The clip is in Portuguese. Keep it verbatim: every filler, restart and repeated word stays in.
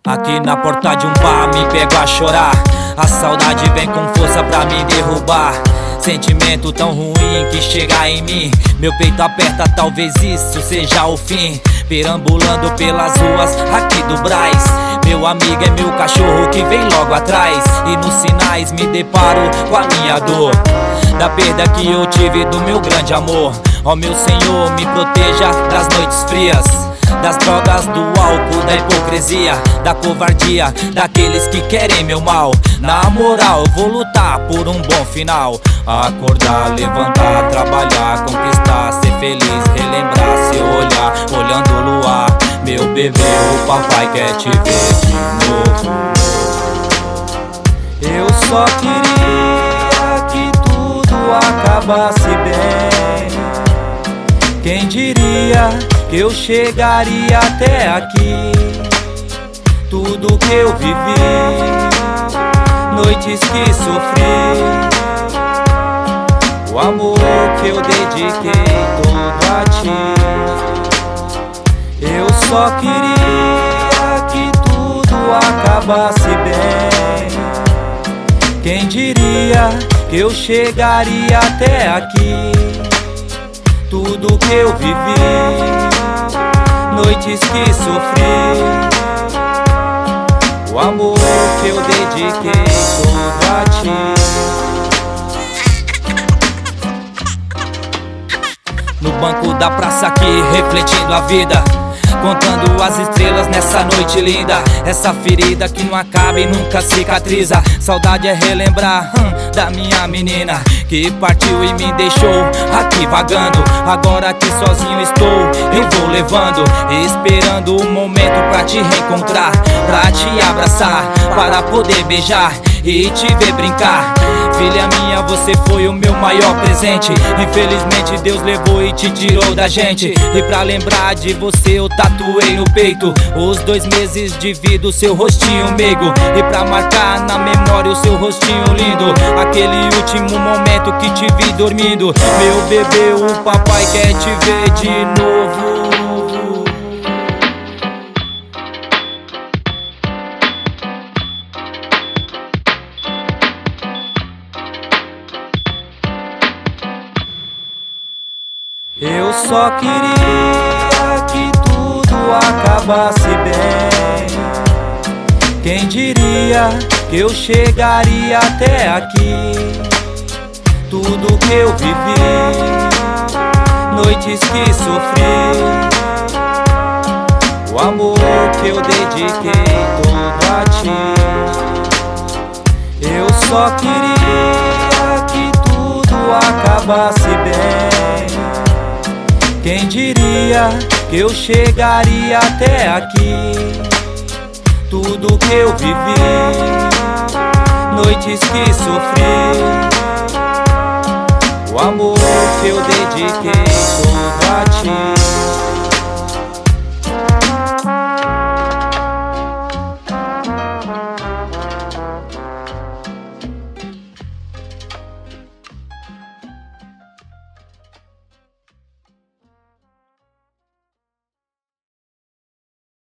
Aqui na porta de um bar me pego a chorar. A saudade vem com força pra me derrubar. Sentimento tão ruim que chega em mim. Meu peito aperta, talvez isso seja o fim. Perambulando pelas ruas aqui do Brás. Meu amigo é meu cachorro que vem logo atrás. E nos sinais me deparo com a minha dor, da perda que eu tive do meu grande amor. Ó meu Senhor, me proteja das noites frias, das drogas, do álcool, da hipocrisia, da covardia, daqueles que querem meu mal. Na moral, eu vou lutar por um bom final. Acordar, levantar, trabalhar, conquistar, ser feliz, relembrar, se olhar, olhando o luar. Meu bebê, o papai quer te ver de novo. Eu só queria que tudo acabasse bem. Quem diria que eu chegaria até aqui? Tudo que eu vivi, noites que sofri, o amor que eu dediquei todo a ti. Eu só queria que tudo acabasse bem. Quem diria que eu chegaria até aqui? Tudo que eu vivi, noites que sofri, o amor que eu dediquei todo a ti. No banco da praça aqui, refletindo a vida, contando as estrelas nessa noite linda. Essa ferida que não acaba e nunca cicatriza. Saudade é relembrar hum, da minha menina que partiu e me deixou aqui vagando. Agora que sozinho estou, eu vou levando, esperando o momento pra te reencontrar, pra te abraçar, para poder beijar e te ver brincar. Filha minha, você foi o meu maior presente. Infelizmente Deus levou e te tirou da gente. E pra lembrar de você eu tatuei no peito os dois meses de vida, o seu rostinho meigo. E pra marcar na memória o seu rostinho lindo, aquele último momento que te vi dormindo. Meu bebê, o papai quer te ver de novo. Eu só queria que tudo acabasse bem. Quem diria que eu chegaria até aqui? Tudo que eu vivi, noites que sofri, o amor que eu dediquei todo a ti. Eu só queria que tudo acabasse bem. Quem diria que eu chegaria até aqui? Tudo que eu vivi, noites que sofri, o amor que eu dediquei todo a ti.